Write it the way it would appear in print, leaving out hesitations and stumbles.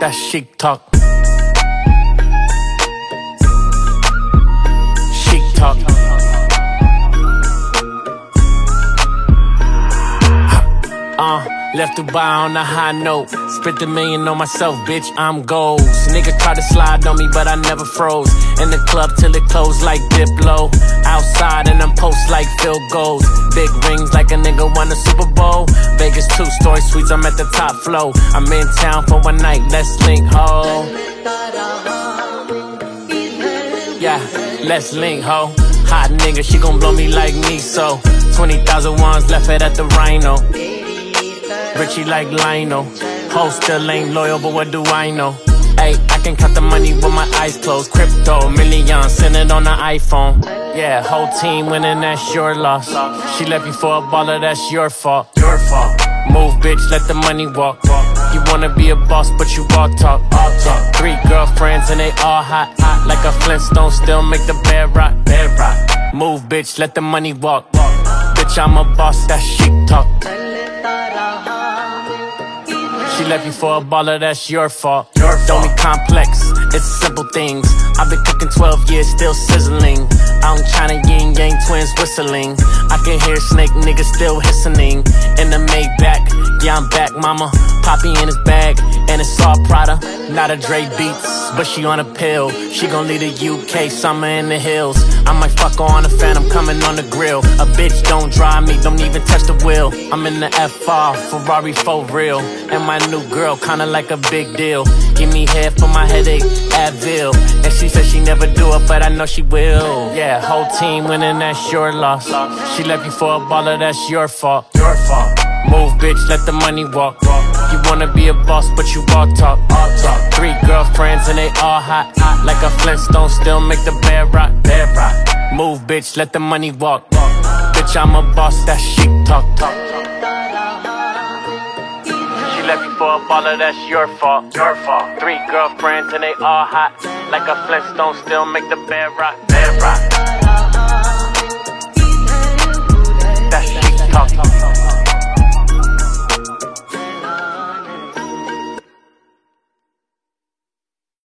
that chic talk. Chic talk. Left Dubai on a high note. Spent $1 million on myself, bitch, I'm goals. Nigga tried to slide on me, but I never froze. In the club till it closed like Diplo. Outside and I'm post like field goals. Big rings like a nigga won a Super Bowl. Vegas 2-story suites, I'm at the top floor. I'm in town for one night, let's link, ho. Yeah, let's link, ho. Hot nigga, she gon' blow me like me, so 20,000 ones left it at the Rhino. Richie like Lionel. Ho still ain't loyal, but what do I know? Ayy, I can count the money with my eyes closed. Crypto, millions, send it on the iPhone. Yeah, whole team winning, that's your loss. She left you for a baller, that's your fault. Your fault. Move, bitch, let the money walk. You wanna be a boss, but you all talk. Yeah, 3 girlfriends and they all hot. Like a Flintstone, still make the bed rock. Move, bitch, let the money walk. Bitch, I'm a boss, that's chic talk. She left you for a baller, that's your fault. Don't be complex, it's simple things. I've been cooking 12 years, still sizzling. Out in China, yin yang twins whistling. I can hear snake niggas still hissing. In the Maybach, yeah I'm back, mama. Poppy in his bag, and it's all Prada. Not a Dre Beats, but she on a pill. She gon' leave the UK, summer in the hills. I might fuck her on the Phantom, coming on the grill. A bitch don't drive me, don't even touch the wheel. I'm in the FR, Ferrari for real. And my new girl, kinda like a big deal. Give me head for my headache, Advil. And she said she never do it, but I know she will. Yeah, whole team winning, that's your loss. She left you for a baller, that's your fault. Your fault. Move, bitch, let the money walk. You wanna be a boss, but you all talk. 3 girlfriends and they all hot. Like a Flintstone, still make the bed rock. Move, bitch, let the money walk. Bitch, I'm a boss, that's chic talk. She left you for a baller, that's your fault. Your fault. 3 girlfriends and they all hot. Like a Flintstone, still make the bed rock.